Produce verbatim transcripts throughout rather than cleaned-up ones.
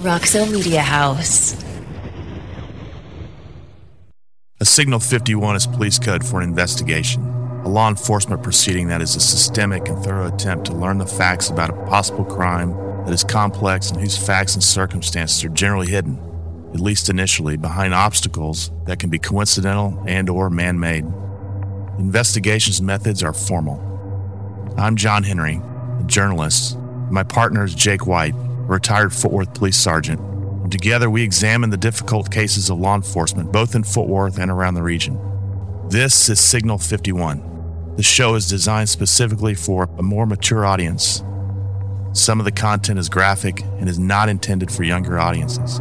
Roxo Media House. A Signal fifty-one is police code for an investigation, a law enforcement proceeding that is a systemic and thorough attempt to learn the facts about a possible crime that is complex and whose facts and circumstances are generally hidden, at least initially, behind obstacles that can be coincidental and or man-made. Investigations methods are formal. I'm John Henry, a journalist. My partner is Jake White, a retired Fort Worth police sergeant. And together we examine the difficult cases of law enforcement, both in Fort Worth and around the region. This is Signal fifty-one. The show is designed specifically for a more mature audience. Some of the content is graphic and is not intended for younger audiences.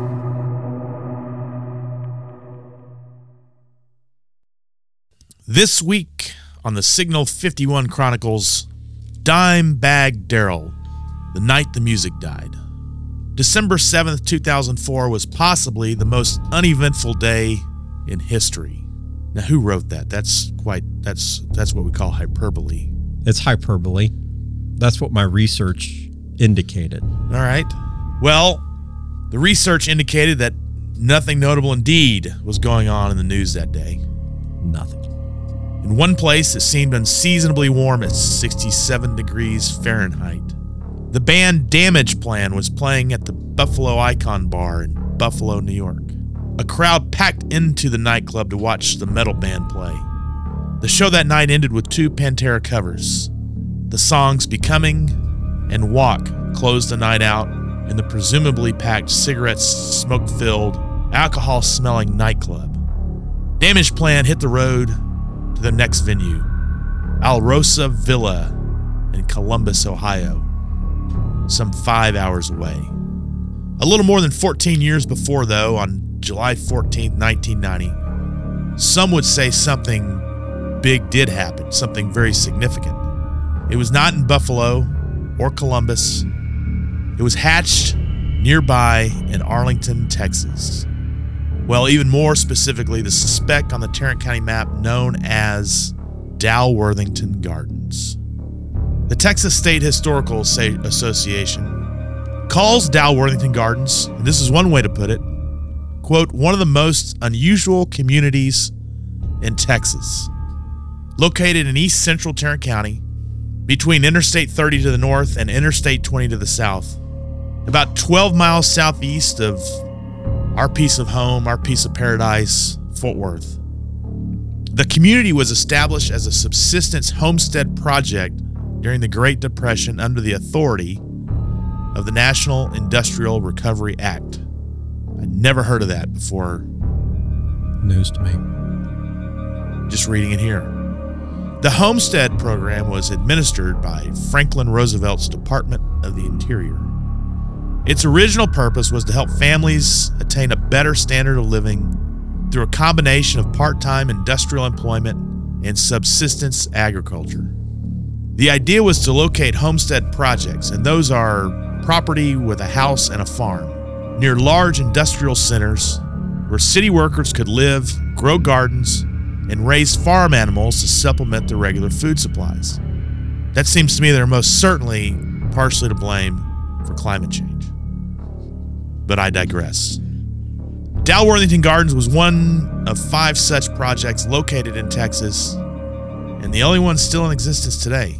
This week on the Signal fifty-one Chronicles, Dimebag Darrell, the night the music died. December seventh, two thousand four was possibly the most uneventful day in history. Now, who wrote that? That's quite, that's that's what we call hyperbole. It's hyperbole. That's what my research indicated. All right. Well, the research indicated that nothing notable indeed was going on in the news that day. Nothing. In one place, it seemed unseasonably warm at sixty-seven degrees Fahrenheit. The band Damageplan was playing at the Buffalo Icon Bar in Buffalo, New York. A crowd packed into the nightclub to watch the metal band play. The show that night ended with two Pantera covers. The songs Becoming and Walk closed the night out in the presumably packed, cigarette-smoke-filled, alcohol-smelling nightclub. Damageplan hit the road to their next venue, Alrosa Villa in Columbus, Ohio, some five hours away. A little more than fourteen years before, though, on July fourteenth, nineteen ninety, some would say something big did happen, something very significant. It was not in Buffalo or Columbus. It was hatched nearby in Arlington, Texas. Well, even more specifically, the speck on the Tarrant County map known as Dalworthington Gardens. The Texas State Historical Association calls Dalworthington Gardens, and this is one way to put it, quote, one of the most unusual communities in Texas. Located in east central Tarrant County, between Interstate thirty to the north and Interstate twenty to the south, about twelve miles southeast of our piece of home, our piece of paradise, Fort Worth. The community was established as a subsistence homestead project during the Great Depression under the authority of the National Industrial Recovery Act. I'd never heard of that before. News to me. Just reading it here. The Homestead program was administered by Franklin Roosevelt's Department of the Interior. Its original purpose was to help families attain a better standard of living through a combination of part-time industrial employment and subsistence agriculture. The idea was to locate homestead projects, and those are property with a house and a farm, near large industrial centers where city workers could live, grow gardens, and raise farm animals to supplement their regular food supplies. That seems to me they're most certainly partially to blame for climate change. But I digress. Dalworthington Gardens was one of five such projects located in Texas, and the only one still in existence today.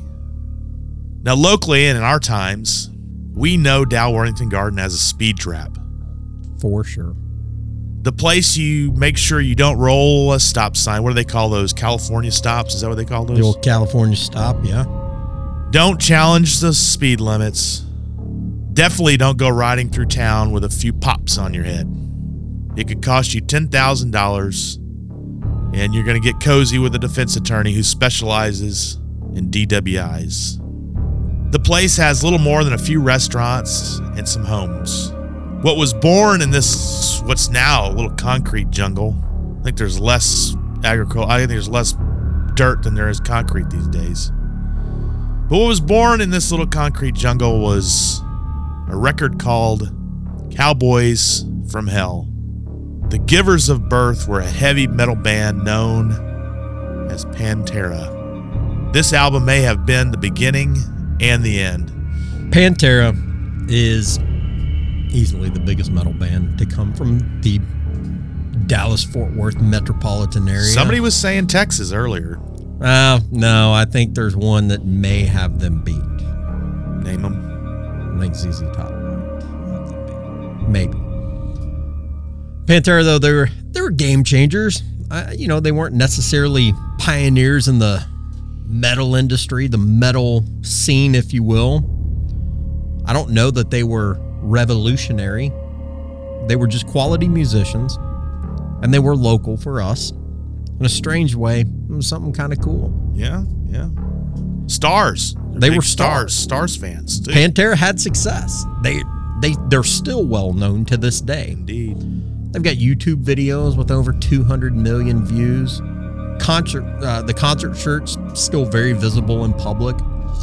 Now, locally and in our times, we know Dalworthington Garden as a speed trap. For sure. The place you make sure you don't roll a stop sign. What do they call those? California stops? Is that what they call those? The old California stop, yeah. Don't challenge the speed limits. Definitely don't go riding through town with a few pops on your head. It could cost you ten thousand dollars, and you're going to get cozy with a defense attorney who specializes in D W Is. The place has little more than a few restaurants and some homes. What was born in this, what's now a little concrete jungle, I think there's less agriculture, I think there's less dirt than there is concrete these days. But what was born in this little concrete jungle was a record called Cowboys from Hell. The givers of birth were a heavy metal band known as Pantera. This album may have been the beginning and the end. Pantera is easily the biggest metal band to come from the Dallas-Fort Worth metropolitan area. Somebody was saying Texas earlier. Uh, no, I think there's one that may have them beat. Name them. I think Z Z Top. Maybe. Pantera, though, they were they were game changers. I, you know, they weren't necessarily pioneers in the metal industry, the metal scene, if you will. I don't know that they were revolutionary. They were just quality musicians, and they were local for us. In a strange way, it was something kind of cool. Yeah, yeah. Stars. They're They big were stars. stars. Stars fans. Too. Pantera had success. They they they're still well known to this day. Indeed. They've got YouTube videos with over two hundred million views. Concert, uh, the concert shirts still very visible in public.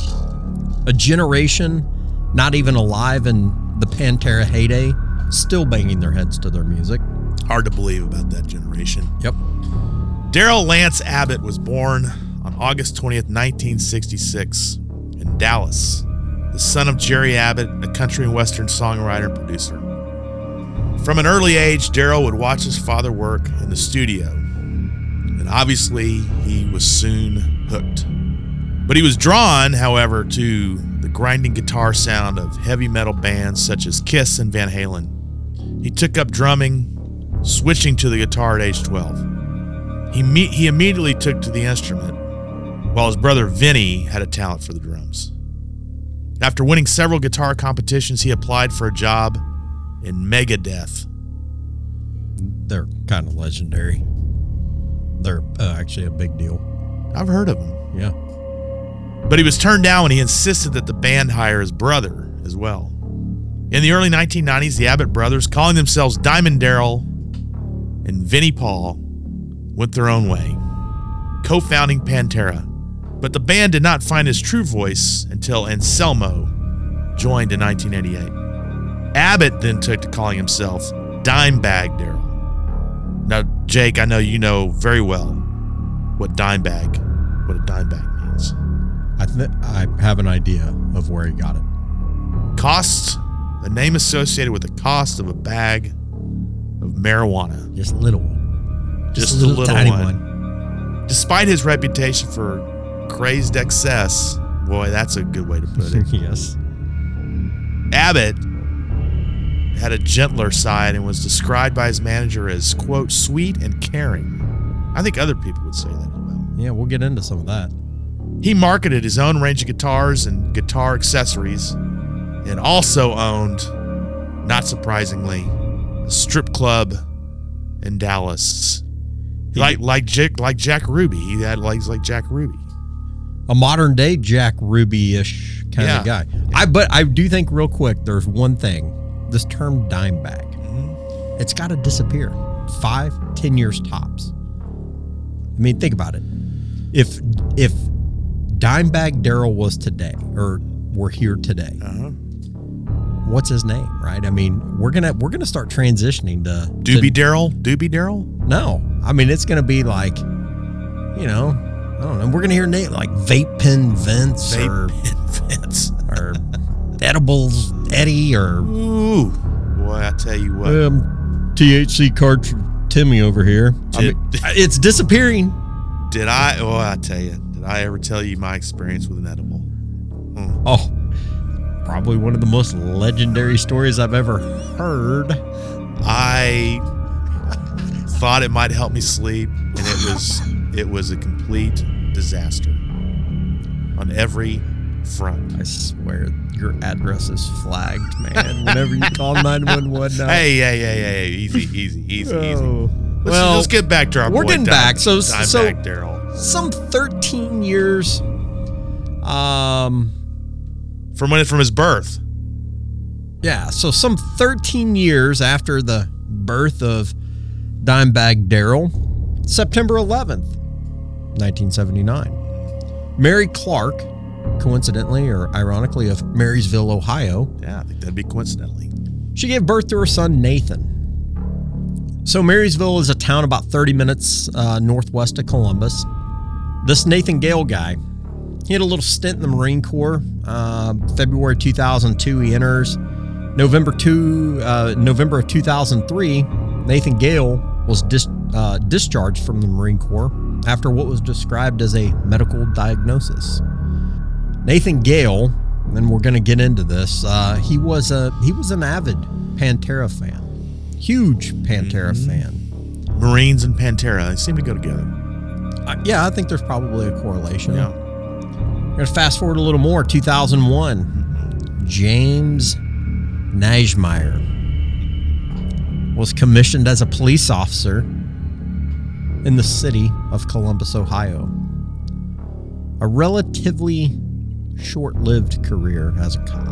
A generation not even alive in the Pantera heyday, still banging their heads to their music. Hard to believe about that generation. Yep. Darrell Lance Abbott was born on August twentieth, nineteen sixty-six in Dallas, the son of Jerry Abbott, a country and western songwriter and producer. From an early age, Darrell would watch his father work in the studio, and obviously he was soon hooked. But he was drawn, however, to the grinding guitar sound of heavy metal bands such as Kiss and Van Halen. He took up drumming, switching to the guitar at age twelve. He, me- he immediately took to the instrument, while his brother Vinny had a talent for the drums. After winning several guitar competitions, he applied for a job in Megadeth. They're kind of legendary. They're uh, actually a big deal. I've heard of him. Yeah. But he was turned down when he insisted that the band hire his brother as well. In the early nineteen nineties, the Abbott brothers, calling themselves Diamond Darrell and Vinnie Paul, went their own way, co-founding Pantera. But the band did not find his true voice until Anselmo joined in nineteen eighty-eight. Abbott then took to calling himself Dimebag Darrell. Now, Jake, I know you know very well what Dimebag, what a Dimebag means. I th- I have an idea of where he got it. Cost, the name associated with the cost of a bag of marijuana. Just a little one. Just, Just a little, little tiny one. one. Despite his reputation for crazed excess, boy, that's a good way to put it. Yes. Abbott had a gentler side and was described by his manager as, quote, sweet and caring. I think other people would say that as well. Yeah, we'll get into some of that. He marketed his own range of guitars and guitar accessories and also owned, not surprisingly, a strip club in Dallas. Like like Jack, like Jack Ruby. He had legs like Jack Ruby. A modern day Jack Ruby-ish kind Yeah. of guy. I but I do think real quick, there's one thing. This term dime bag, Mm-hmm. it's got to disappear. Five, ten years tops. I mean, think about it. If if Dimebag Darrell was today, or were here today, Uh-huh. what's his name, right? I mean, we're gonna we're gonna start transitioning to Doobie to, Darrell? Doobie Darrell? No, I mean it's gonna be like, you know, I don't know. We're gonna hear names like Vape Pen Vince or Vape Vince. or Edibles Eddie or Ooh. Boy, I tell you what. um, T H C Cartridge Timmy over here. I Did- mean, it's disappearing. Did I, oh, I tell you, did I ever tell you my experience with an edible? Mm. Oh, probably one of the most legendary stories I've ever heard. I thought it might help me sleep, and it was it was a complete disaster on every front. I swear your address is flagged, man. Whenever you call nine one one now. Hey, hey, hey, hey, easy, easy, easy, Oh. easy. Let's, Well, let's get back to our we're boy, getting Dime- back. So- so- Dimebag Darrell. Some thirteen years um From when from his birth. yeah, so some thirteen years after the birth of Dimebag Darrell, September eleventh, nineteen seventy-nine. Mary Clark, coincidentally or ironically of Marysville, Ohio, Yeah, I think that'd be coincidentally. she gave birth to her son Nathan. So Marysville is a town about thirty minutes uh, northwest of Columbus. This Nathan Gale guy, he had a little stint in the Marine Corps. Uh, February two thousand two, he enters. November two, uh, November of two thousand three, Nathan Gale was dis- uh, discharged from the Marine Corps after what was described as a medical diagnosis. Nathan Gale, and we're going to get into this, uh, he was a he was an avid Pantera fan, huge Pantera mm-hmm. fan. Marines and Pantera, they seem to go together. Uh, yeah, I think there's probably a correlation. Yeah. We're going to fast forward a little more. two thousand one, James Nagemeyer was commissioned as a police officer in the city of Columbus, Ohio. A relatively short-lived career as a cop.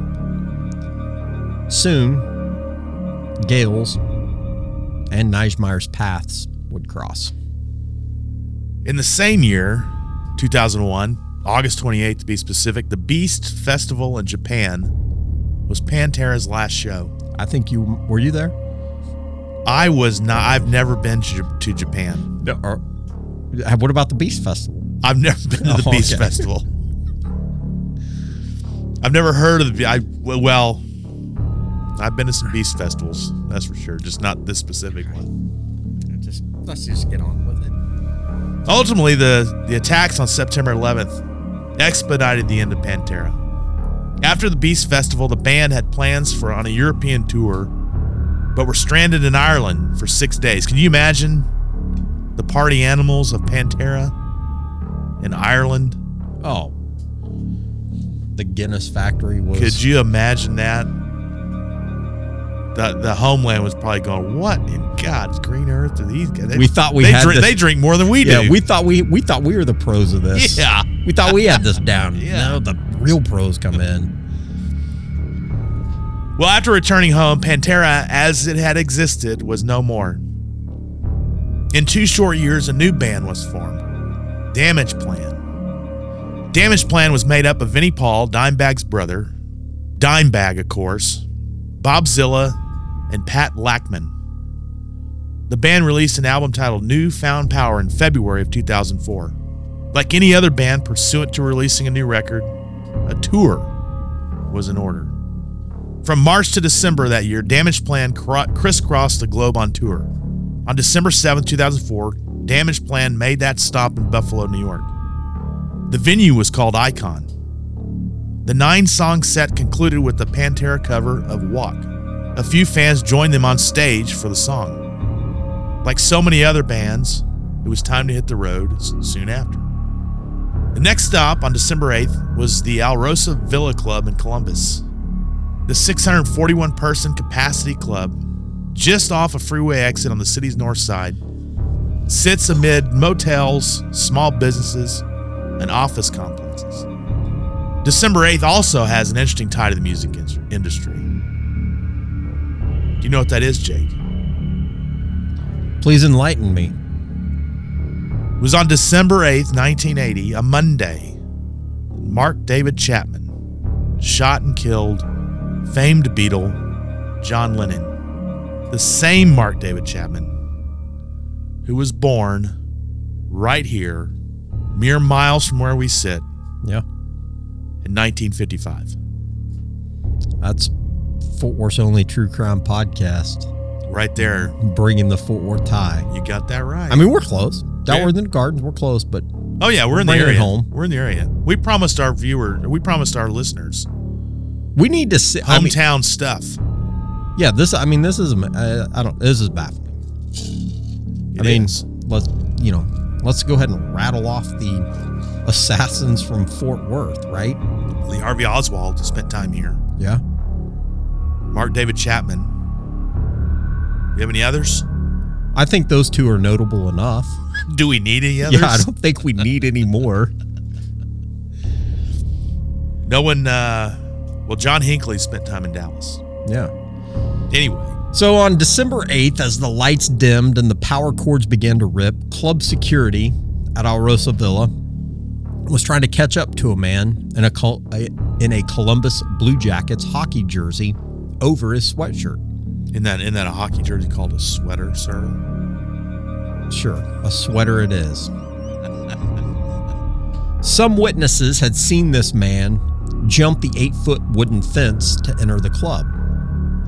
Soon, Gale's and Nagemeyer's paths would cross. In the same year, two thousand one, August twenty-eighth to be specific, the Beast Festival in Japan was Pantera's last show. I think you were you there? I was not. I've never been to, to Japan. No, or, what about the Beast Festival? I've never been to the oh, Beast okay. Festival. I've never heard of the. I well, I've been to some Beast festivals. That's for sure. Just not this specific one. Just let's just get on with it. Ultimately, the the attacks on September eleventh expedited the end of Pantera. After the Beast Festival, the band had plans for on a European tour, but were stranded in Ireland for six days. Can you imagine the party animals of Pantera in Ireland? Oh, the Guinness factory was... Could you imagine that? The the homeland was probably going, what in God's green earth are these guys? They, we thought we they had drink, this, They drink more than we yeah, do. Yeah, we thought we we thought we were the pros of this. Yeah. We thought we had this down. Yeah. Now the real pros come in. Well, after returning home, Pantera, as it had existed, was no more. In two short years, a new band was formed, Damage Plan. Damage Plan was made up of Vinnie Paul, Dimebag's brother, Dimebag, of course, Bob Zilla, and Pat Lackman. The band released an album titled New Found Power in February of two thousand four. Like any other band pursuant to releasing a new record, a tour was in order. From March to December that year, Damage Plan crisscrossed the globe on tour. On December seventh, two thousand four, Damage Plan made that stop in Buffalo, New York. The venue was called Icon. The nine-song set concluded with the Pantera cover of Walk. A few fans joined them on stage for the song. Like so many other bands, it was time to hit the road soon after. The next stop on December eighth was the Alrosa Villa Club in Columbus. The six hundred forty-one person capacity club, just off a freeway exit on the city's north side, sits amid motels, small businesses, and office complexes. December eighth also has an interesting tie to the music industry. Do you know what that is, Jake? Please enlighten me. It was on December eighth, nineteen eighty, a Monday, Mark David Chapman shot and killed famed Beatle John Lennon. The same Mark David Chapman who was born right here, mere miles from where we sit, yeah, in nineteen fifty-five. That's Fort Worth's only true crime podcast. Right there. Bringing the Fort Worth tie. You got that right. I mean, we're close. Dalworth and Gardens, we're close, but... Oh, yeah, we're in the area. Home. We're in the area. We promised our viewer, we promised our listeners. We need to see... Hometown I mean, stuff. Yeah, this, I mean, this is, I, I don't, this is baffling. It I mean, is. let's, you know, let's go ahead and rattle off the assassins from Fort Worth, right? Lee Harvey Oswald spent time here. Yeah. Mark David Chapman. You have any others? I think those two are notable enough. Do we need any others? Yeah, I don't think we need any more. No one, uh, well, John Hinckley spent time in Dallas. Yeah. Anyway. So on December eighth, as the lights dimmed and the power cords began to rip, club security at Alrosa Villa was trying to catch up to a man in a, in a Columbus Blue Jackets hockey jersey over his sweatshirt. In that in that a hockey jersey called a sweater, sir? Sure, a sweater it is. Some witnesses had seen this man jump the eight-foot wooden fence to enter the club.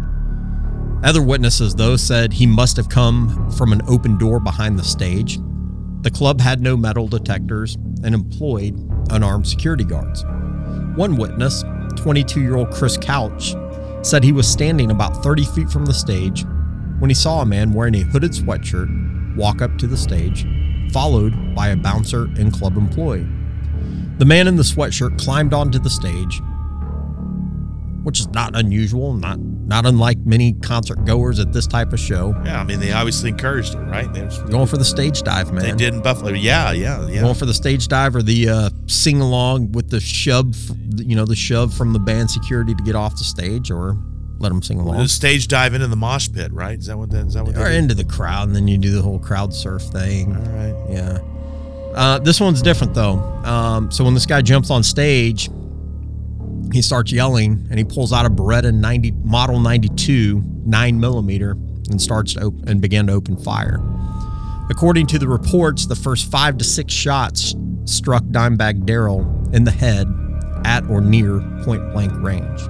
Other witnesses, though, said he must have come from an open door behind the stage. The club had no metal detectors and employed unarmed security guards. One witness, twenty-two-year-old Chris Couch, said he was standing about thirty feet from the stage when he saw a man wearing a hooded sweatshirt walk up to the stage, followed by a bouncer and club employee. The man in the sweatshirt climbed onto the stage, which is not unusual, not not unlike many concert goers at this type of show. Yeah, I mean, they obviously encouraged it, right? They were going for the stage dive, man. They did in Buffalo. Yeah, yeah, yeah. Going for the stage dive or the uh, sing along with the shove, you know, the shove from the band security to get off the stage, or let them sing along. The stage dive into the mosh pit, right? Is that what that is? That what? Or into the crowd, and then you do the whole crowd surf thing. All right. Yeah. Uh, this one's different though. Um, so when this guy jumps on stage, he starts yelling, and he pulls out a Beretta ninety Model ninety-two nine millimeter and starts to open, and began to open fire. According to the reports, the first five to six shots struck Dimebag Darrell in the head at or near point-blank range.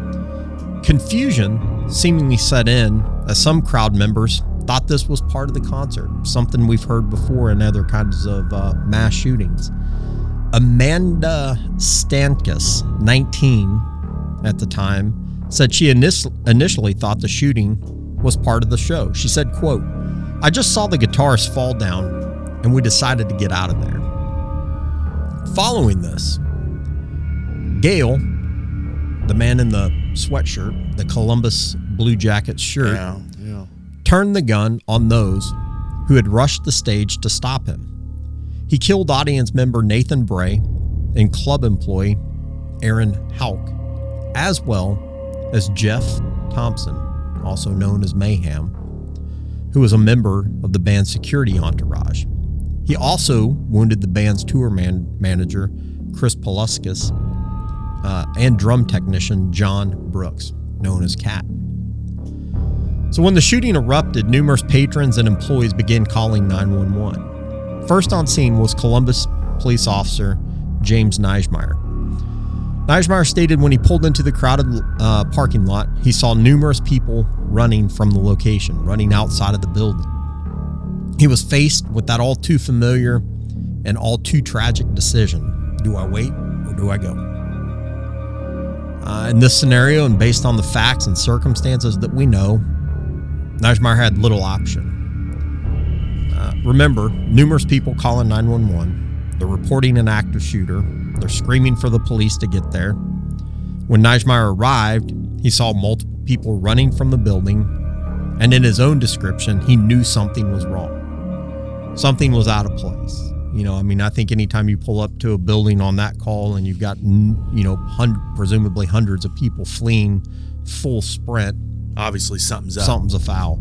Confusion seemingly set in as some crowd members thought this was part of the concert, something we've heard before in other kinds of uh, mass shootings. Amanda Stankus, nineteen at the time, said she init- initially thought the shooting was part of the show. She said, quote, "I just saw the guitarist fall down and we decided to get out of there." Following this, Gale, the man in the sweatshirt, the Columbus Blue Jackets shirt, Yeah, yeah. turned the gun on those who had rushed the stage to stop him. He killed audience member Nathan Bray and club employee Aaron Hauk, as well as Jeff Thompson, also known as Mayhem, who was a member of the band's security entourage. He also wounded the band's tour man- manager, Chris Poluskis, uh, and drum technician John Brooks, known as Cat. So when the shooting erupted, numerous patrons and employees began calling nine one one. First on scene was Columbus police officer James Neismeyer. Neismeyer stated when he pulled into the crowded uh, parking lot, he saw numerous people running from the location, running outside of the building. He was faced with that all too familiar and all too tragic decision. Do I wait or do I go? Uh, in this scenario, and based on the facts and circumstances that we know, Neismeyer had little option. Uh, remember, numerous people calling nine one one. They're reporting an active shooter. They're screaming for the police to get there. When Neismeyer arrived, he saw multiple people running from the building, and in his own description, he knew something was wrong. Something was out of place. You know, I mean, I think anytime you pull up to a building on that call and you've got, you know, hun- presumably hundreds of people fleeing full sprint, Obviously, something's up. something's afoul.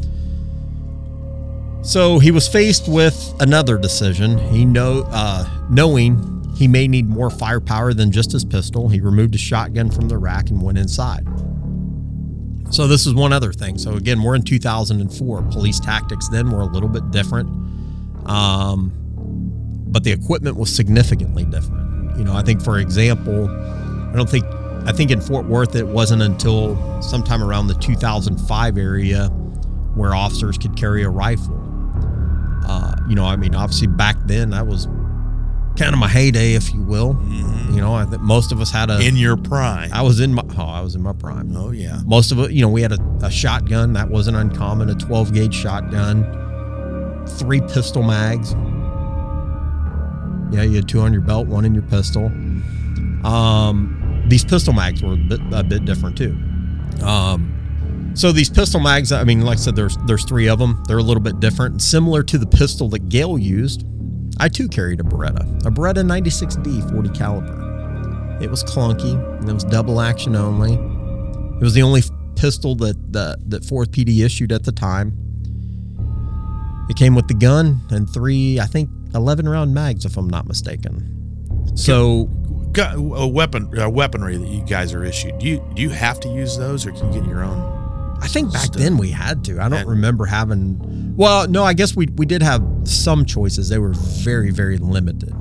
So he was faced with another decision. He know, uh, knowing he may need more firepower than just his pistol, he removed his shotgun from the rack and went inside. So this is one other thing. So again, we're in two thousand four. Police tactics then were a little bit different, um, but the equipment was significantly different. You know, I think, for example, I don't think, I think in Fort Worth it wasn't until sometime around the two thousand five area where officers could carry a rifle. Uh, you know, I mean, obviously back then that was kind of my heyday, if you will. Mm-hmm. You know, I think most of us had a. In your prime. I was in my. Oh, I was in my prime. Oh yeah. Most of it, you know, we had a, a shotgun that wasn't uncommon, a twelve gauge shotgun, three pistol mags. Yeah, you had two on your belt, one in your pistol. Um, these pistol mags were a bit, a bit different too. Um, so these pistol mags, I mean, like I said, there's there's three of them. They're a little bit different, and similar to the pistol that Gale used. I too carried a Beretta, a Beretta ninety-six D forty caliber. It was clunky, and it was double action only. It was the only pistol that that, that fourth P D issued at the time. It came with the gun and three, I think, eleven round mags, if I'm not mistaken. So, Got a weapon, a weaponry that you guys are issued. Do you do you have to use those, or can you get your own? I think back Stuff. then we had to. I don't And- remember having. Well, no, I guess we we did have some choices. They were very very limited.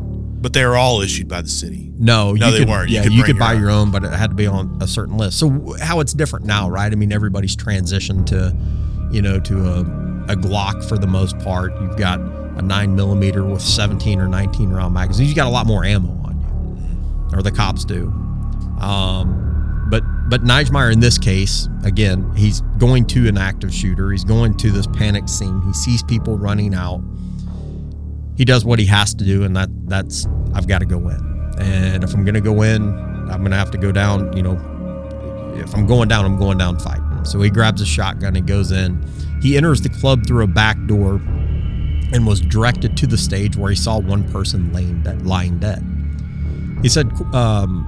But they were all issued by the city. No, no, you they could, weren't. You Yeah, could you bring could buy your your own, but it had to be on a certain list. So how it's different now, right? I mean, everybody's transitioned to, you know, to a, a Glock for the most part. You've got a nine millimeter with seventeen or nineteen round magazines. You got a lot more ammo on you, or the cops do. Um, but but Nijmeier in this case, again, he's going to an active shooter. He's going to this panic scene. He sees people running out. He does what he has to do, and that that's I've got to go in. And if I'm going to go in, I'm going to have to go down. You know, if I'm going down, I'm going down fighting. So he grabs a shotgun and goes in. He enters the club through a back door and was directed to the stage where he saw one person laying dead, lying dead. He said, um,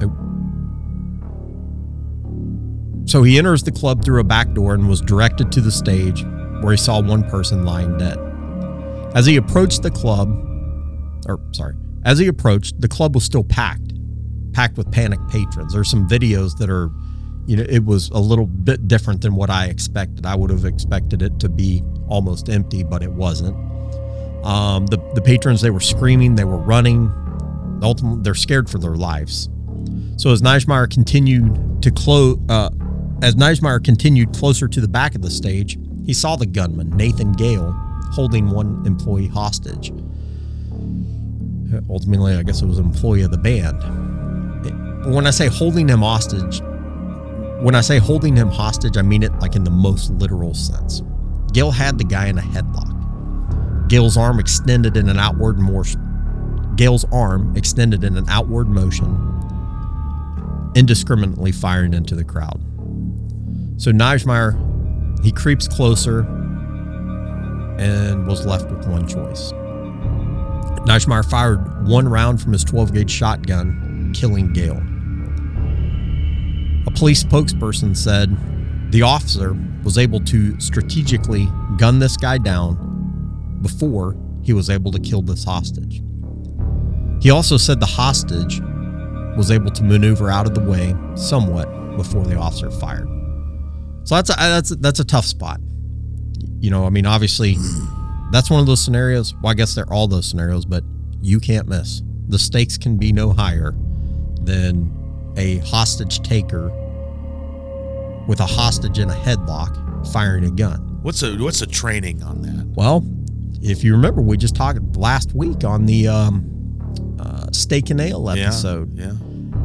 so he enters the club through a back door and was directed to the stage where he saw one person lying dead. As he approached the club, or sorry, as he approached, the club was still packed, packed with panicked patrons. There's some videos that are, you know, it was a little bit different than what I expected. I would have expected it to be almost empty, but it wasn't. Um, the, the patrons, they were screaming, they were running. Ultimately, they're scared for their lives. So as Nijmeier continued to close, uh, as Nijmeier continued closer to the back of the stage, he saw the gunman, Nathan Gale, holding one employee hostage. Ultimately, I guess it was an employee of the band. When I say holding him hostage, when I say holding him hostage, I mean it like in the most literal sense. Gale had the guy in a headlock. Gale's arm extended in an outward motion. Gale's arm extended in an outward motion, indiscriminately firing into the crowd. So Nijmeier, he creeps closer and was left with one choice. Nijmeier fired one round from his twelve gauge shotgun, killing Gale. A police spokesperson said the officer was able to strategically gun this guy down before he was able to kill this hostage. He also said the hostage was able to maneuver out of the way somewhat before the officer fired. So that's a, that's a, that's a tough spot. You know, I mean, obviously, that's one of those scenarios. Well, I guess they're all those scenarios, but you can't miss. The stakes can be no higher than a hostage taker with a hostage in a headlock firing a gun. What's a what's a training on that? Well, if you remember, we just talked last week on the um, uh, Steak and Ale episode. Yeah. yeah.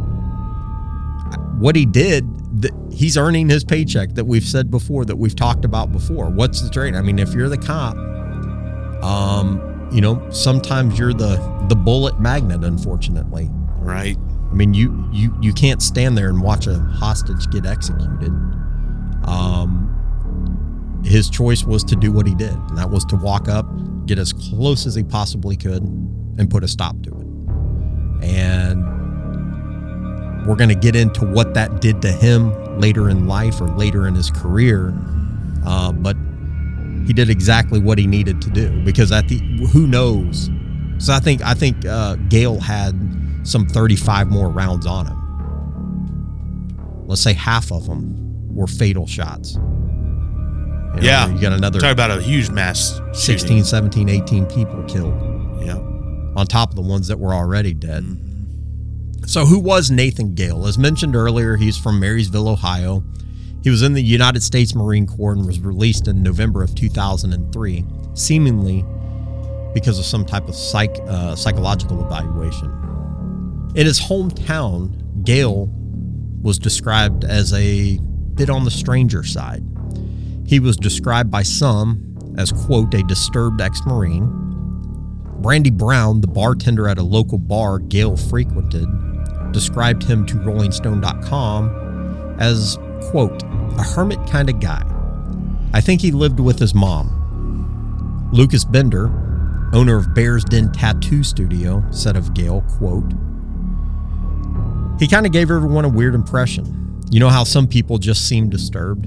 What he did, th- he's earning his paycheck that we've said before, that we've talked about before. What's the training? I mean, if you're the cop, um, you know, sometimes you're the the bullet magnet, unfortunately. Right. I mean, you you you can't stand there and watch a hostage get executed. Um, his choice was to do what he did, and that was to walk up, get as close as he possibly could, and put a stop to it. And we're going to get into what that did to him later in life or later in his career, uh, but he did exactly what he needed to do, because at the who knows. So I think I think uh, Gale had some thirty-five more rounds on him. Let's say half of them were fatal shots. You know, yeah. You got another Talk about a huge mass sixteen, seventeen, eighteen people killed. Yeah. On top of the ones that were already dead. Mm-hmm. So who was Nathan Gale? As mentioned earlier, he's from Marysville, Ohio. He was in the United States Marine Corps and was released in November of two thousand three, seemingly because of some type of psych uh, psychological evaluation. In his hometown, Gale was described as a bit on the stranger side. He was described by some as, quote, a disturbed ex-Marine. Brandy Brown, the bartender at a local bar Gale frequented, described him to Rolling Stone dot com as, quote, a hermit kind of guy. I think he lived with his mom. Lucas Bender, owner of Bear's Den Tattoo Studio, said of Gale, quote, he kind of gave everyone a weird impression. You know how some people just seem disturbed?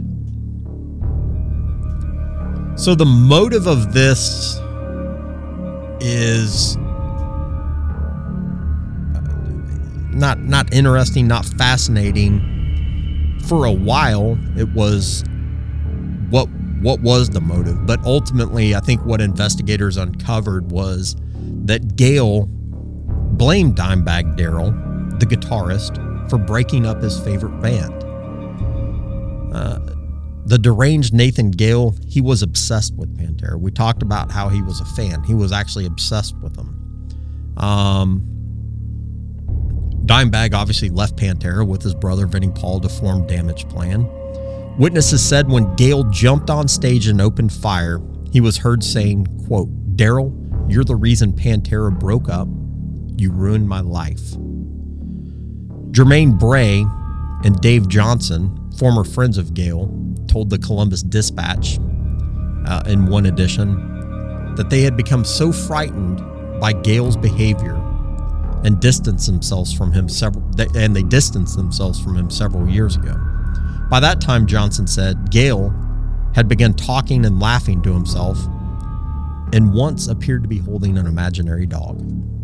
So the motive of this is not not interesting, not fascinating. For a while, it was what what was the motive, but ultimately, I think what investigators uncovered was that Gale blamed Dimebag Darrell, the guitarist, for breaking up his favorite band. Uh, the deranged Nathan Gale, he was obsessed with Pantera. We talked about how he was a fan. He was actually obsessed with them. Um, Dimebag obviously left Pantera with his brother Vinnie Paul to form Damage Plan. Witnesses said when Gale jumped on stage and opened fire, he was heard saying, quote, "Darrell, you're the reason Pantera broke up. You ruined my life." Jermaine Bray and Dave Johnson, former friends of Gale, told the Columbus Dispatch uh, in one edition that they had become so frightened by Gale's behavior and distanced themselves from him several and they distanced themselves from him several years ago. By that time, Johnson said, Gale had begun talking and laughing to himself and once appeared to be holding an imaginary dog.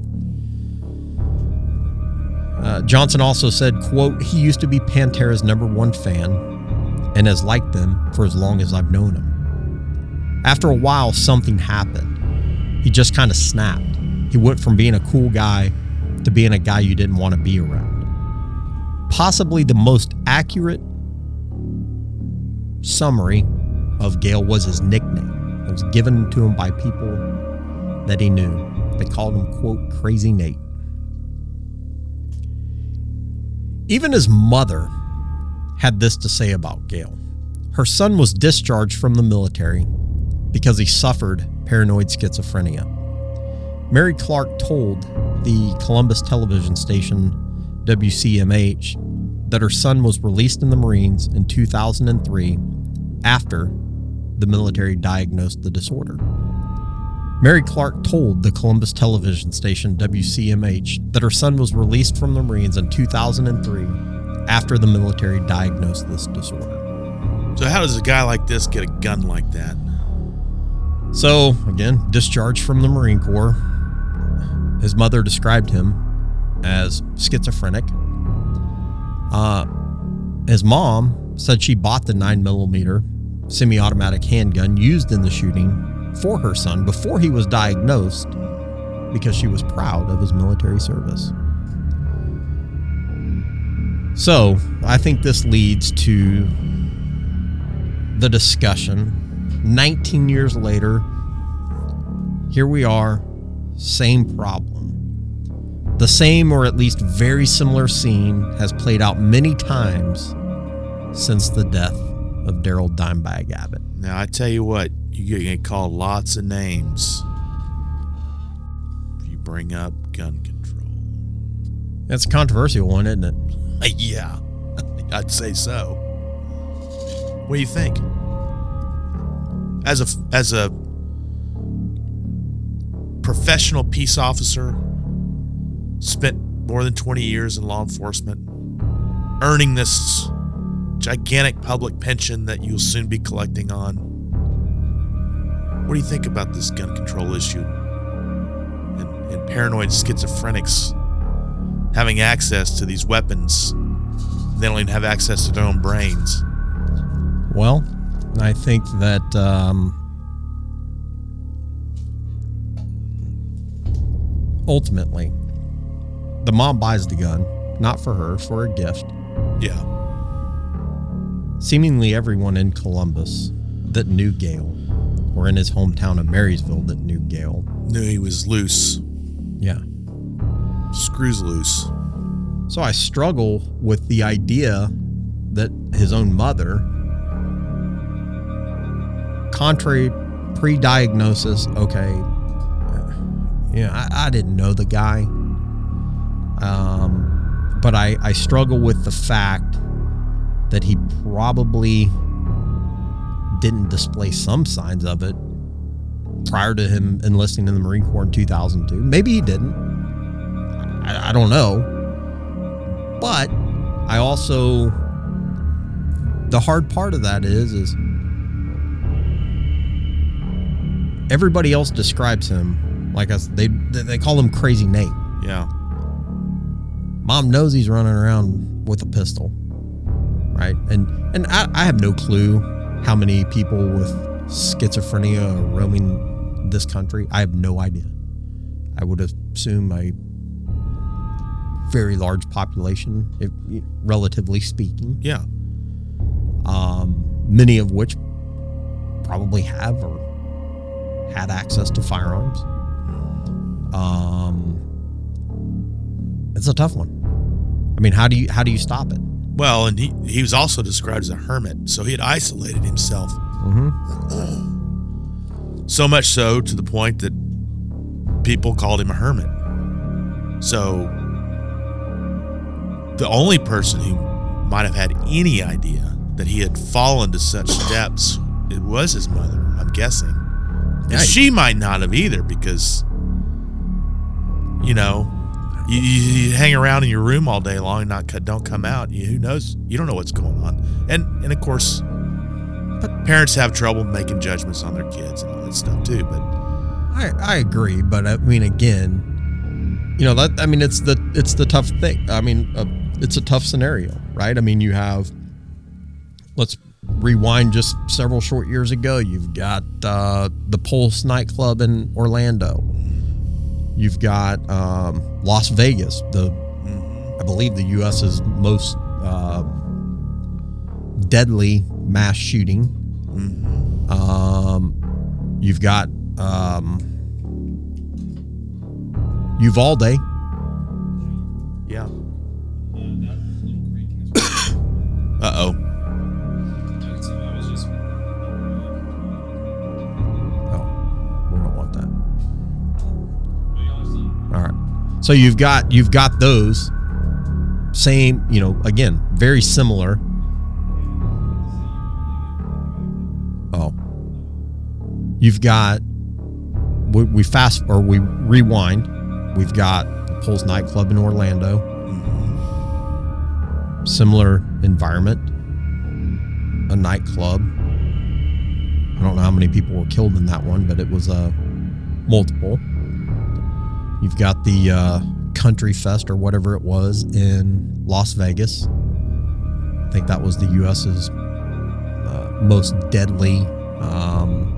Uh, Johnson also said, quote, "He used to be Pantera's number one fan and has liked them for as long as I've known him. After a while, something happened. He just kind of snapped. He went from being a cool guy to being a guy you didn't want to be around." Possibly the most accurate summary of Gale was his nickname. It was given to him by people that he knew. They called him, quote, "Crazy Nate." Even his mother had this to say about Gale. Her son was discharged from the military because he suffered paranoid schizophrenia. Mary Clark told the Columbus television station W C M H that her son was released in the Marines in two thousand three after the military diagnosed the disorder. Mary Clark told the Columbus television station W C M H that her son was released from the Marines in two thousand three after the military diagnosed this disorder. So how does a guy like this get a gun like that? So, again, discharged from the Marine Corps. His mother described him as schizophrenic. Uh, his mom said she bought the nine millimeter semi-automatic handgun used in the shooting for her son before he was diagnosed because she was proud of his military service. So, I think this leads to the discussion. nineteen years later, here we are, same problem. The same or at least very similar scene has played out many times since the death of Darrell Dimebag Abbott. Now, I tell you what, you get called lots of names if you bring up gun control. That's a controversial one, isn't it? Yeah, I'd say so. What do you think? As a as a professional peace officer, spent more than twenty years in law enforcement, earning this gigantic public pension that you'll soon be collecting on. What do you think about this gun control issue and, and paranoid schizophrenics having access to these weapons? They don't even have access to their own brains. Well, I think that um, ultimately, the mom buys the gun, not for her, for a gift. Yeah. Seemingly everyone in Columbus that knew Gale, or in his hometown of Marysville that knew Gale, Knew he was loose. yeah. Screws loose. So I struggle with the idea that his own mother, contrary pre-diagnosis, okay, yeah, I, I didn't know the guy, um, but I, I struggle with the fact that he probably didn't display some signs of it prior to him enlisting in the Marine Corps in two thousand two. Maybe he didn't. I, I don't know. But I also, the hard part of that is, is everybody else describes him like us. They they call him Crazy Nate. Yeah. Mom knows he's running around with a pistol, right? And and I, I have no clue how many people with schizophrenia are roaming this country. I have no idea. I would assume a very large population, if, relatively speaking. Yeah. Um, many of which probably have or had access to firearms. Um, it's a tough one. I mean, how do you how do you stop it? Well, and he, he was also described as a hermit, so he had isolated himself. Mm-hmm. So much so to the point that people called him a hermit. So the only person who might have had any idea that he had fallen to such depths, it was his mother, I'm guessing. And Yeah. she might not have either, because, you know, you, you, you hang around in your room all day long and not don't come out. You, who knows? You don't know what's going on. And and of course, but parents have trouble making judgments on their kids and all that stuff too. But I, I agree, but I mean, again, you know, that I mean, it's the it's the tough thing. I mean, uh, it's a tough scenario, right? I mean, you have, let's rewind just several short years ago. You've got uh, the Pulse nightclub in Orlando. You've got um, Las Vegas, the I believe the U S's most uh, deadly mass shooting. mm-hmm. Um, you've got um, Uvalde. yeah. Uh, that little creek in his Uh oh. So I was just. Oh, we don't want that. Well, y'all have seen- All right. So you've got you've got those same, you know, again, very similar. Oh. You've got we, we fast or we rewind. We've got the Pulse nightclub in Orlando. Similar environment. A nightclub. I don't know how many people were killed in that one, but it was uh, multiple. You've got the uh, Country Fest or whatever it was in Las Vegas. I think that was the U S's uh, most deadly um,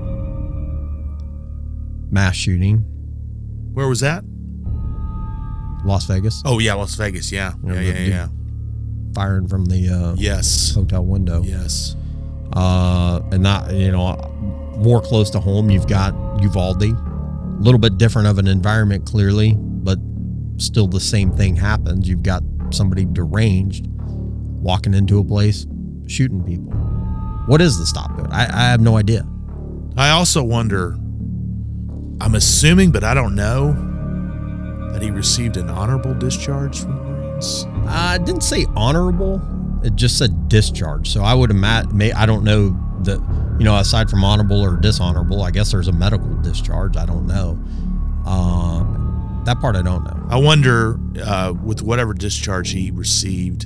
mass shooting. Where was that? Las Vegas, Oh yeah, Las Vegas. Yeah. Yeah, Yeah. the- Yeah. the- Yeah. firing from the uh, Yes. hotel window. Yes. Uh, and not, you know, more close to home, you've got Uvalde. A little bit different of an environment, clearly, but still the same thing happens. You've got somebody deranged walking into a place, shooting people. What is the stop to it? I, I have no idea. I also wonder, I'm assuming, but I don't know, that he received an honorable discharge from the Marines. Uh, it didn't say honorable. It just said discharge. So I would imagine, I don't know that, you know, aside from honorable or dishonorable, I guess there's a medical discharge. I don't know. Um, that part I don't know. I wonder, uh, with whatever discharge he received,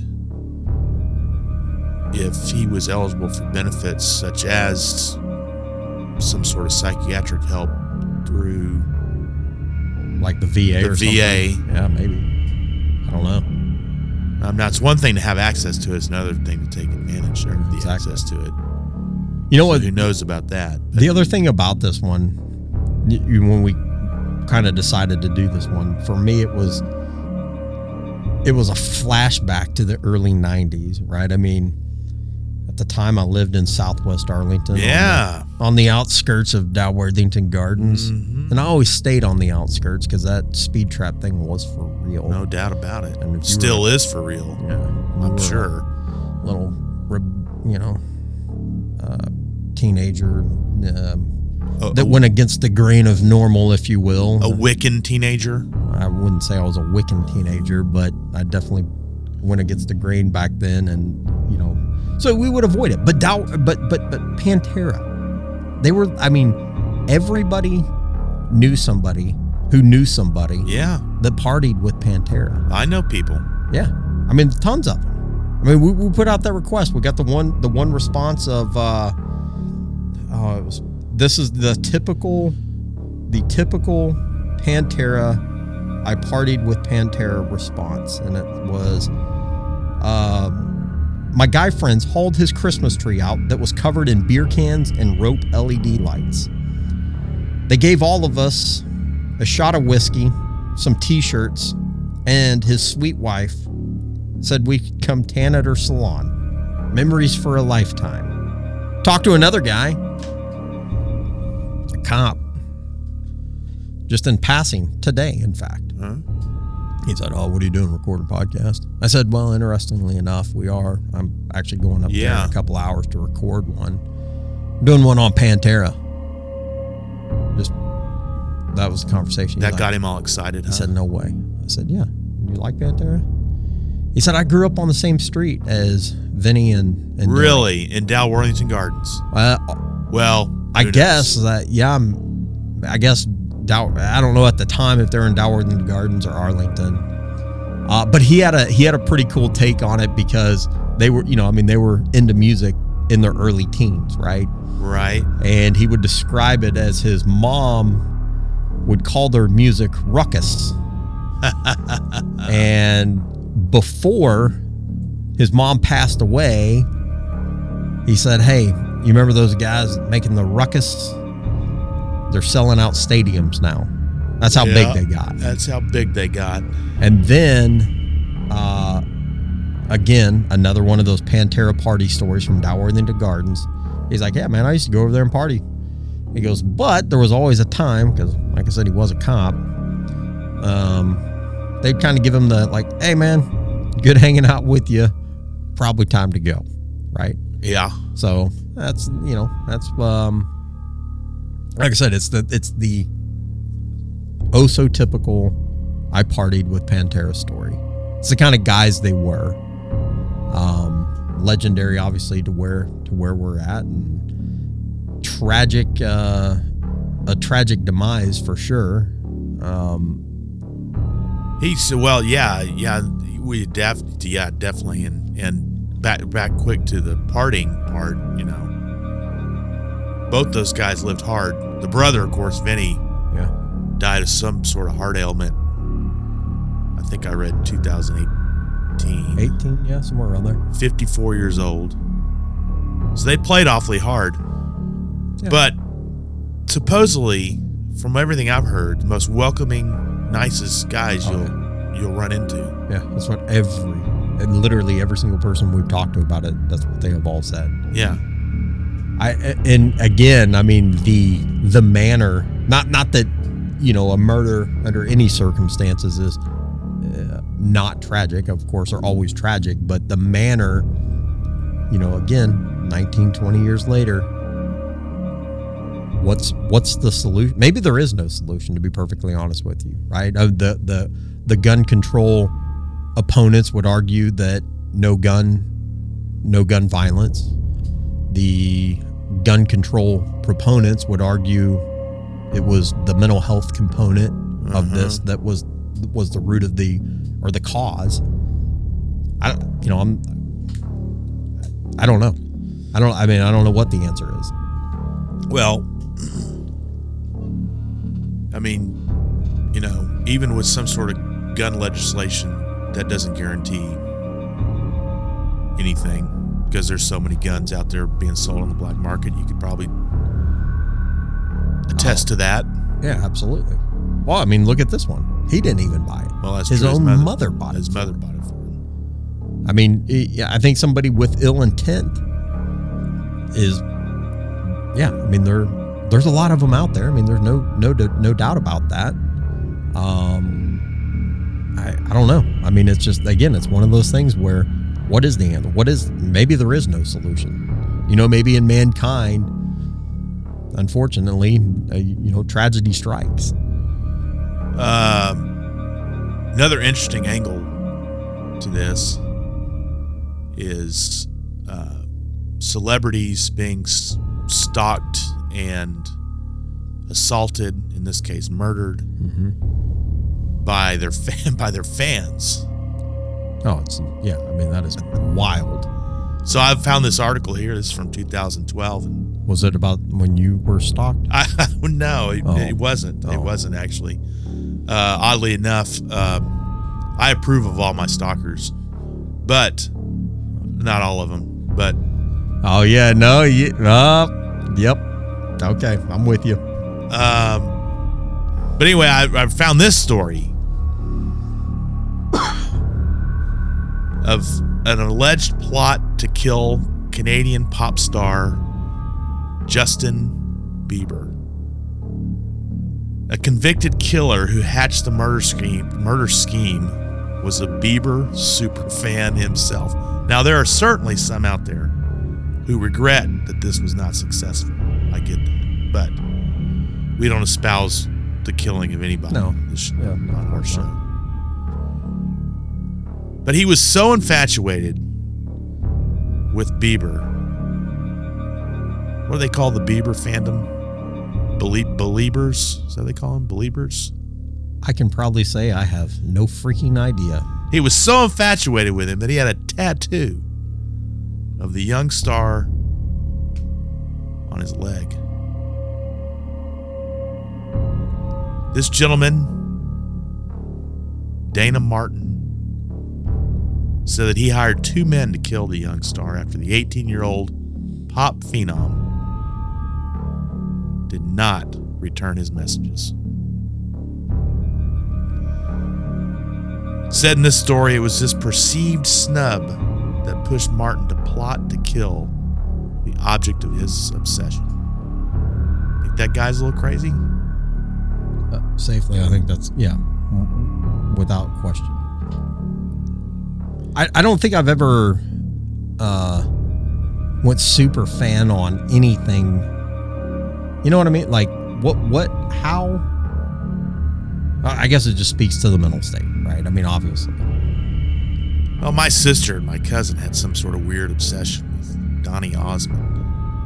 if he was eligible for benefits such as some sort of psychiatric help through Like the V A the or something. V A. Yeah, maybe. I don't know. Um, now, it's one thing to have access to it; it's another thing to take advantage of the Exactly. access to it. You know So what? who knows about that? But The other thing about this one, y- you- when we kind of decided to do this one, for me it was it was a flashback to the early nineties, right? I mean, at the time I lived in Southwest Arlington. on the- yeah, On the, outskirts of Dalworthington Gardens. Mhm. And I always stayed on the outskirts because that speed trap thing was for real. no doubt about it. And if you Still were- is for real. Yeah, we I'm were sure. a little, re- you know, uh, teenager um, A, that a, went against the grain of normal, if you will. a Wiccan teenager. I wouldn't say I was a Wiccan teenager, but I definitely went against the grain back then, and you know, so we would avoid it. But Dow, but but but Pantera, they were. I mean, everybody knew somebody who knew somebody Yeah, that partied with Pantera. I know people. Yeah, I mean, tons of them. I mean, we, we put out that request. We got the one the one response of, uh, uh, it was, this is the typical, the typical Pantera. I partied with Pantera response, and it was, um, my guy friends hauled his Christmas tree out that was covered in beer cans and rope L E D lights. They gave all of us a shot of whiskey, some T-shirts, and his sweet wife said we could come tan at her salon. Memories for a lifetime. Talked to another guy, a cop, just in passing today, in fact. Huh? He said, "Oh, what are you doing? Record a podcast?" I said, "Well, interestingly enough, we are. I'm actually going up there Yeah. in a couple hours to record one. I'm doing one on Pantera." Just that was the conversation. He's That like- got him all excited, He huh? said, "No way." I said, "Yeah. You like Pantera?" He said, "I grew up on the same street as Vinny and, and Really? In Dow Worthington Gardens? Dylan." Uh, Well, I who knows? guess that. Yeah, I'm, I guess Dow. I don't know at the time if they're in Dow Worthington Gardens or Arlington. Uh, but he had a he had a pretty cool take on it because they were, you know, I mean, they were into music in their early teens, right? Right. And he would describe it as his mom would call their music ruckus. And before his mom passed away, he said, "Hey, you remember those guys making the ruckus? They're selling out stadiums now." That's how Yeah, big they got. That's how big they got. And then, uh, again, another one of those Pantera party stories from Dow Worthington Gardens. He's like, "Yeah, man, I used to go over there and party." He goes, "But there was always a time," because, like I said, he was a cop. Um, they'd kind of give him the, like, "Hey, man, good hanging out with you. Probably time to go." Right? Yeah. So that's, you know, that's, um, like I said, it's the, it's the oh so typical I partied with Pantera story. It's the kind of guys they were. Um, legendary, obviously, to where, to where we're at, and tragic, uh, a tragic demise for sure. Um, He's well, yeah, yeah. We def, yeah, definitely, and and back back quick to the parting part. You know, both those guys lived hard. The brother, of course, Vinny, yeah. died of some sort of heart ailment. I think I read two thousand eighteen. eighteen, yeah, somewhere around there. fifty-four years old. So they played awfully hard. Yeah. But supposedly, from everything I've heard, the most welcoming, nicest guys Oh, you'll you'll run into. Yeah, that's what every, and literally every single person we've talked to about it, that's what they have all said. Yeah. I and again, I mean the the manner, not not that, you know, a murder under any circumstances is uh, not tragic, of course, are always tragic, but the manner, you know, again, nineteen, twenty years later, what's what's the solution? Maybe there is no solution, to be perfectly honest with you, right? Uh, the the the gun control opponents would argue that no gun, no gun violence. The gun control proponents would argue it was the mental health component of Uh-huh. this that was was the root of the or the cause. I don't, you know, I'm I don't know. I don't I mean, I don't know what the answer is. Well, I mean, you know, even with some sort of gun legislation, that doesn't guarantee anything, because there's so many guns out there being sold on the black market. You could probably attest to that. Yeah, absolutely. Well, I mean, look at this one. He didn't even buy it. Well, that's his true. own mother, mother bought it. His for mother him. bought it for him. I mean, it- yeah, I think somebody with ill intent is, yeah. I mean, there, there's a lot of them out there. I mean, there's no, no, no doubt about that. Um, I, I don't know. I mean, it's just, again, it's one of those things where, what is the answer? What is? Maybe there is no solution. You know, maybe in mankind, unfortunately, uh, you know, tragedy strikes. Um, another interesting angle to this is uh, celebrities being s- stalked and assaulted, in this case, murdered by their fan by their fans. Oh, it's yeah. I mean, that is wild. So I've found this article here. This is from two thousand twelve, and Was it about when you were stalked? I no, it, Oh. it wasn't. It Oh. wasn't actually. Uh, oddly enough, um, I approve of all my stalkers, but not all of them. But Oh yeah, no, you, uh, yep. Okay, I'm with you. um, but anyway, I, I found this story. of an alleged plot to kill Canadian pop star Justin Bieber. A convicted killer who hatched the murder scheme, murder scheme was a Bieber superfan himself. Now, there are certainly some out there who regret that this was not successful. I get that. But we don't espouse the killing of anybody No. on, this, Yeah, on our no. show. But he was so infatuated with Bieber. What do they call the Bieber fandom? Belie- Beliebers? Is that what they call them? Beliebers? I can probably say I have no freaking idea. He was so infatuated with him that he had a tattoo of the young star on his leg. This gentleman, Dana Martin, said that he hired two men to kill the young star after the eighteen-year-old pop phenom did not return his messages. Said in this story, it was this perceived snub that pushed Martin to plot to kill the object of his obsession. Think that guy's a little crazy? Uh, safely, I think that's, yeah, w- without question. I, I don't think I've ever uh, went super fan on anything. You know what I mean? Like, what, what, how? I guess it just speaks to the mental state, right? I mean, obviously. Well, my sister and my cousin had some sort of weird obsession with Donny Osmond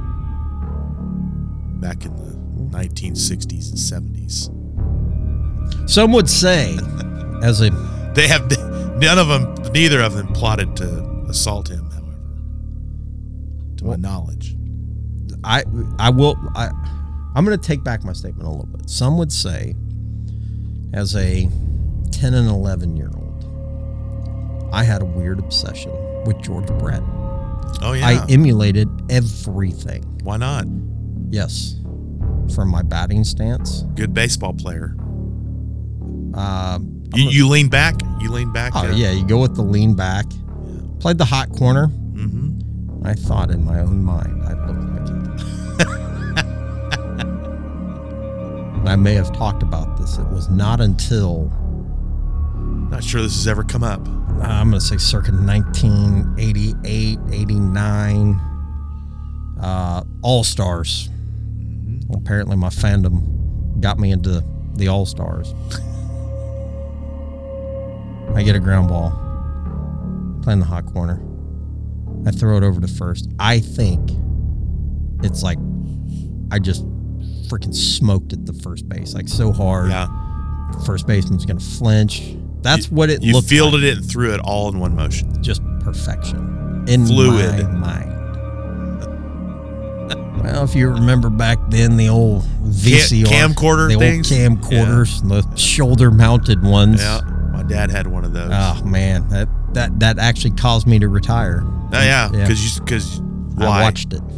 back in the nineteen sixties and seventies. Some would say, as a They have none of them, neither of them plotted to assault him, however, to my Well- knowledge. I I will I I'm going to take back my statement a little bit. Some would say, as a ten and eleven year old, I had a weird obsession with George Brett. Oh yeah, I emulated everything. why not? Yes, from my batting stance. Good baseball player. Uh, You, you lean back. You lean back. oh yeah, you go with the lean back. Played the hot corner. Mm-hmm. I thought in my own mind I looked like it. I may have talked about this. It was not until Not sure this has ever come up. uh, I'm going to say circa nineteen eighty-eight, eighty-nine, uh, All-Stars. Well, apparently my fandom got me into the All-Stars. I get a ground ball, playing the hot corner. I throw it over to first. I think it's like I just freaking smoked at the first base, like so hard. Yeah, First baseman's going to flinch. That's you, what it You looked fielded like. it and threw it all in one motion. Just perfection in Fluid. my mind. Well, if you remember back then, the old V C R, Cam- camcorder the things? old camcorders, the shoulder-mounted ones. Yeah, my dad had one of those. Oh man, that that that actually caused me to retire. Oh yeah, Yeah. because you because why? I watched it.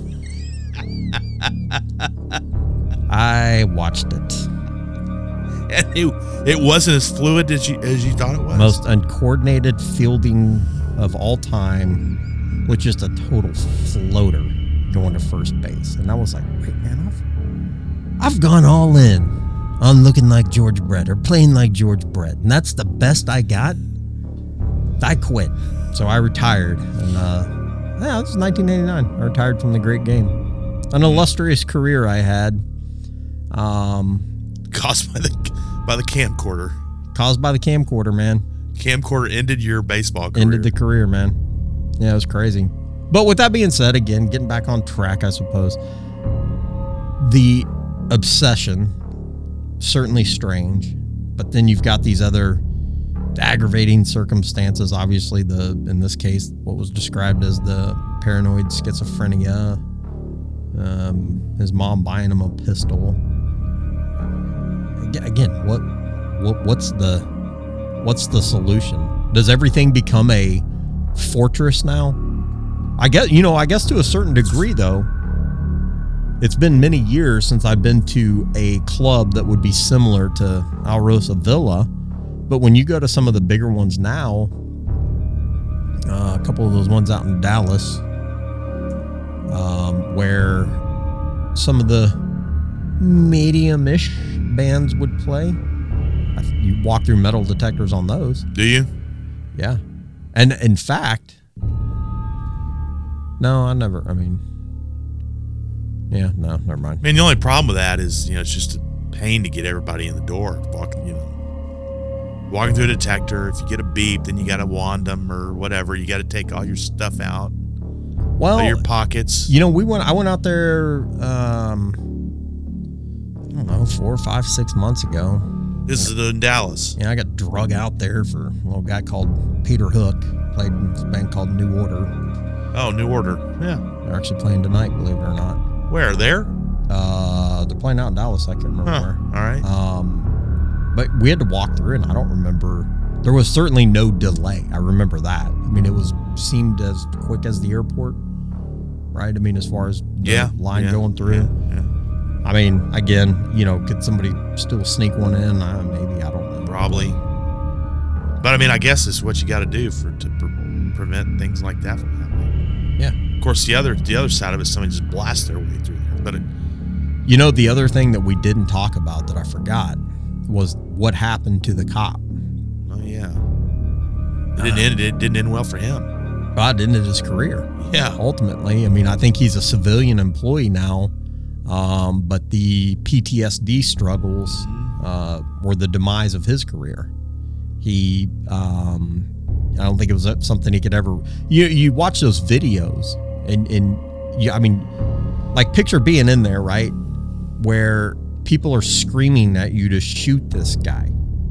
I watched it. And it, it wasn't as fluid as you as you thought it was. Most uncoordinated fielding of all time, with just a total floater going to first base. And I was like, wait, man, I've I've gone all in on looking like George Brett or playing like George Brett, and that's the best I got. I quit, so I retired, and uh, yeah, it was nineteen eighty-nine. I retired from the great game. An illustrious career I had. Um, Caused by the by the camcorder. caused by the camcorder, man. Camcorder ended your baseball career. Ended the career, man. Yeah, it was crazy. But with that being said, again, getting back on track, I suppose, the obsession, certainly strange, but then you've got these other aggravating circumstances. Obviously, the in this case, what was described as the paranoid schizophrenia, um, his mom buying him a pistol. Again, what, what what's the what's the solution? Does everything become a fortress now? I guess, you know, I guess to a certain degree, though, it's been many years since I've been to a club that would be similar to Alrosa Villa. But when you go to some of the bigger ones now, Uh, a couple of those ones out in Dallas, um, where some of the medium-ish bands would play. I th- You walk through metal detectors on those. Do you? Yeah. And in fact, no, I never, I mean, yeah, no, never mind. I mean, the only problem with that is, you know, it's just a pain to get everybody in the door. Walking, you know, walking through a detector. If you get a beep, then you got to wand them or whatever. You got to take all your stuff out, Well, all your pockets. you know, we went, I went out there, um, I don't know, four, five, six months ago. This is in Dallas. Yeah, I got drug out there for a little guy called Peter Hook, played in this band called New Order. Oh, New Order. Yeah. They're actually playing tonight, believe it or not. Where? There? Uh, they're playing out in Dallas. I can't remember Huh. where. All right. Um, but we had to walk through, and I don't remember. There was certainly no delay. I remember that. I mean, it was seemed as quick as the airport, right? I mean, as far as the yeah. line yeah, going through. Yeah, yeah. I mean, again, you know, could somebody still sneak one in? Uh, maybe, I don't know. Probably. But I mean, I guess it's what you got to do for to pre- prevent things like that from happening. Yeah. Of course, the other the other side of it, somebody just blasts their way through there. But it, You know, the other thing that we didn't talk about that I forgot was what happened to the cop. oh yeah, it didn't end. It didn't end well for him. God ended his career. Yeah. Ultimately, I mean, I think he's a civilian employee now, um, but the P T S D struggles uh, were the demise of his career. He, um, I don't think it was something he could ever. You you watch those videos, and and you, I mean, like picture being in there, right, where people are screaming at you to shoot this guy,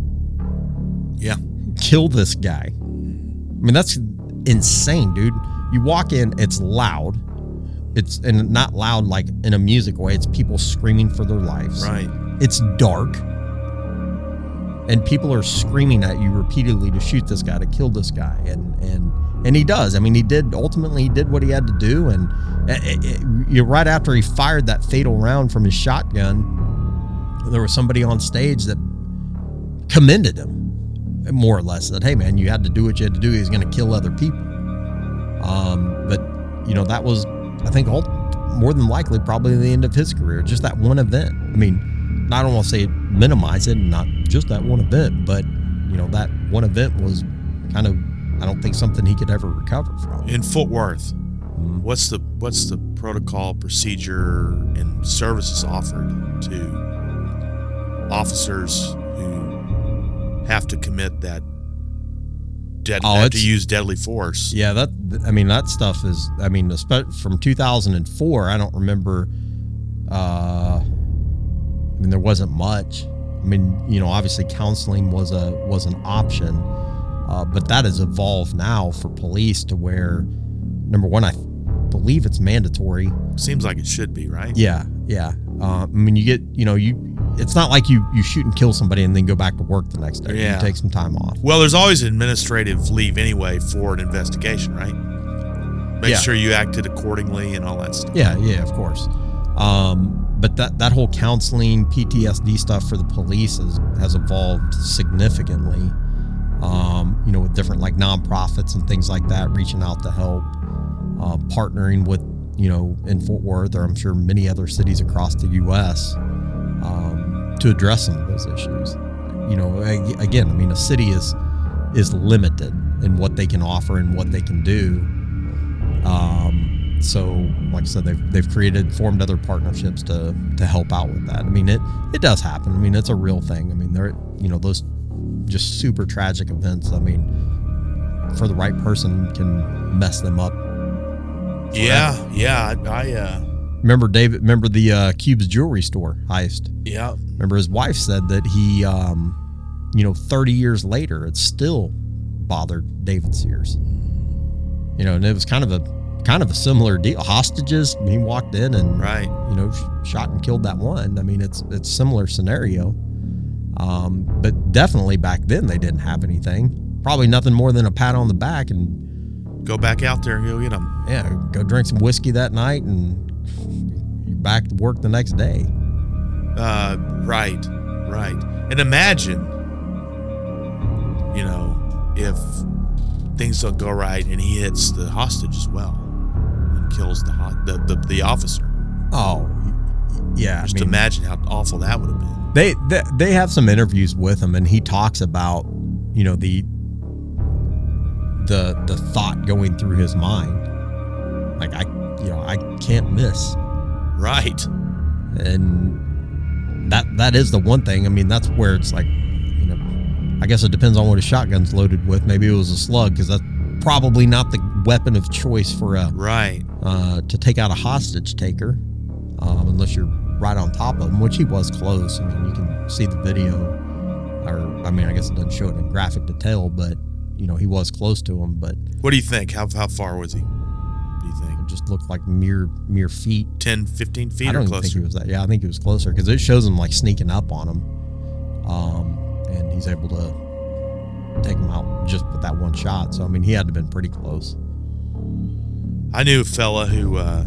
Yeah. kill this guy. I mean, that's insane, dude. You walk in, it's loud. It's and not loud like in a music way. It's people screaming for their lives. Right. It's dark. And people are screaming at you repeatedly to shoot this guy, to kill this guy. And and and he does. I mean, he did ultimately he did what he had to do. And it, it, you right after he fired that fatal round from his shotgun, there was somebody on stage that commended him, more or less, that, hey man, you had to do what you had to do. He was going to kill other people. Um, but you know, that was, I think, all, more than likely probably the end of his career. Just that one event. I mean, I don't want to say minimize it, not just that one event, but you know, that one event was kind of, I don't think something he could ever recover from. In Fort Worth, what's the what's the protocol, procedure, and services offered to officers who have to commit that dead, Oh, have to it's- use deadly force? Yeah, that, I mean, that stuff is, I mean, espe- from two thousand four, I don't remember, uh, I mean, there wasn't much. I mean, you know, obviously counseling was a, was an option, uh, but that has evolved now for police to where, number one, I believe it's mandatory. Seems like it should be, right? Yeah, yeah. Uh, I mean, you get, you know, you, it's not like you, you shoot and kill somebody and then go back to work the next day. Yeah. You take some time off. Well, there's always administrative leave anyway for an investigation, right? Make Yeah. sure you acted accordingly and all that stuff. Yeah, yeah, of course. Um, but that, that whole counseling, P T S D stuff for the police has, has evolved significantly. Um, you know, with different like nonprofits and things like that, reaching out to help, uh, partnering with, you know, in Fort Worth, or I'm sure many other cities across the U S, um, to address some of those issues. You know, ag- again, I mean, a city is is limited in what they can offer and what they can do. Um, so, like I said, they've they've created, formed other partnerships to to help out with that. I mean, it it does happen. I mean, it's a real thing. I mean, there, you know, those just super tragic events. I mean, for the right person, can mess them up. Yeah, yeah. I, I uh, Remember David? Remember the uh, Cubes jewelry store heist? yeah. Remember his wife said that he, um, you know, thirty years later, it still bothered David Sears. You know, and it was kind of a kind of a similar deal. Hostages. He walked in and Right. you know, sh- shot and killed that one. I mean, it's it's similar scenario. Um, but definitely back then they didn't have anything. Probably nothing more than a pat on the back and Go back out there and go get them. yeah, go drink some whiskey that night and you're back to work the next day. Uh, right, right. And imagine, you know, if things don't go right, and he hits the hostage as well and kills the ho- the, the the officer. Oh, yeah. Just I mean, imagine how awful that would have been. They, they they have some interviews with him, and he talks about, you know, the the the thought going through his mind, like I you know I can't miss, Right. and that that is the one thing. I mean, that's where it's like, you know, I guess it depends on what his shotgun's loaded with. Maybe it was a slug, because that's probably not the weapon of choice for a Right. uh, to take out a hostage taker, um, unless you're right on top of him, which he was close. I mean, you can see the video, or I mean, I guess it doesn't show it in graphic detail, but you know, he was close to him. But What do you think? How how far was he? Do you think it just looked like mere mere feet. ten, fifteen feet I don't or even think closer? he was that. Yeah, I think he was closer, because it shows him like sneaking up on him, um, and he's able to take him out just with that one shot. So I mean, he had to have been pretty close. I knew a fella who uh,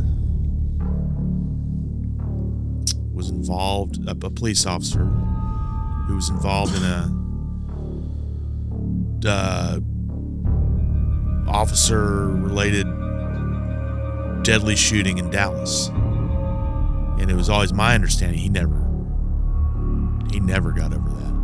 was involved, a, a police officer who was involved in a uh, officer-related deadly shooting in Dallas, and it was always my understanding he never, he never got over that.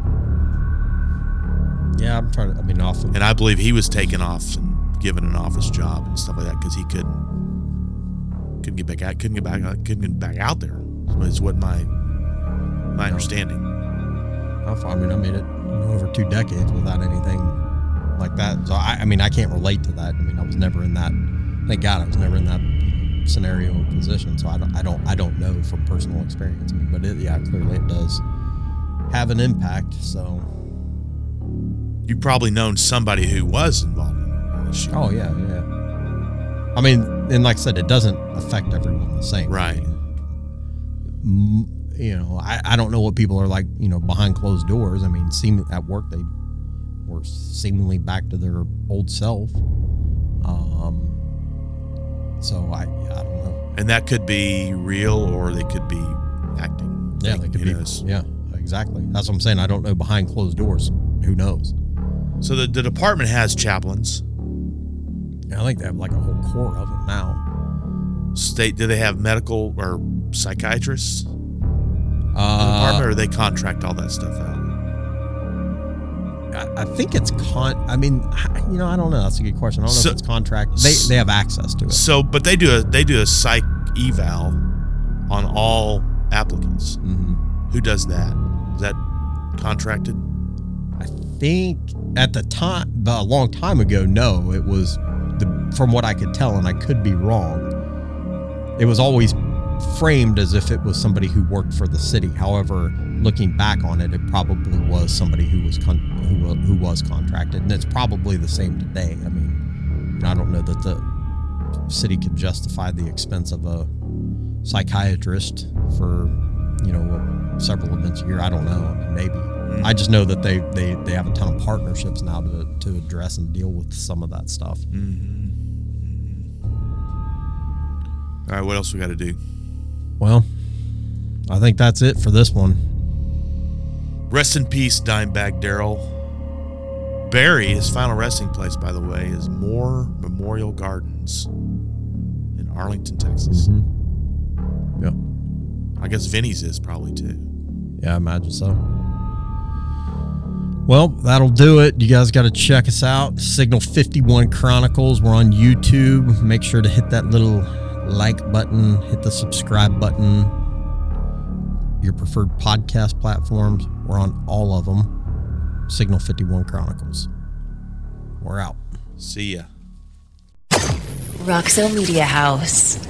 Yeah, I'm trying to. I mean, off. Of, And I believe he was taken off and given an office job and stuff like that because he couldn't couldn't get back out couldn't get back couldn't get back out there. Is what my my understanding. I mean, I made it, you know, over two decades without anything like that. So I, I mean, I can't relate to that. I mean, I was never in that. Thank God, I was never in that scenario or position. So I don't, I don't, I don't know from personal experience. I mean, but it, yeah, clearly it does have an impact. So. You've probably known somebody who was involved in this shooting. Oh yeah, yeah. I mean, and like I said, it doesn't affect everyone the same. Right. Mm, You know, I, I don't know what people are like, you know, behind closed doors. I mean, seem at work they were seemingly back to their old self. Um. So I, I don't know. And that could be real or they could be acting. Yeah, Like, they could who be. knows? Yeah, exactly. That's what I'm saying. I don't know behind closed doors. Who knows? So the, the department has chaplains. Yeah, I think they have like a whole corps of them now. State, do they have medical or psychiatrists? Uh, the department, or they contract all that stuff out? I, I think it's con. I mean, I- you know, I don't know. That's a good question. I don't know So- if it's contract. They they have access to it. So, but they do a they do a psych eval on all applicants. hmm Who does that? Is that contracted? I think at the time, but a long time ago, no, it was the, from what I could tell, and I could be wrong. It was always framed as if it was somebody who worked for the city. However, looking back on it, it probably was somebody who was con- who wa- who was contracted, and it's probably the same today. I mean, I don't know that the city could justify the expense of a psychiatrist for, you know, several events a year. I don't know. I mean, maybe. I just know that they, they, they have a ton of partnerships now to, to address and deal with some of that stuff. Mm-hmm. All right, what else we got to do? Well, I think that's it for this one. Rest in peace, Dimebag Darrell. Barry, his final resting place, by the way, is Moore Memorial Gardens in Arlington, Texas. Mm-hmm. Yep. I guess Vinny's is probably too. Yeah, I imagine so. Well, that'll do it. You guys got to check us out. Signal fifty-one Chronicles. We're on YouTube. Make sure to hit that little like button, hit the subscribe button. Your preferred podcast platforms. We're on all of them. Signal fifty-one Chronicles. We're out. See ya. Roxo Media House.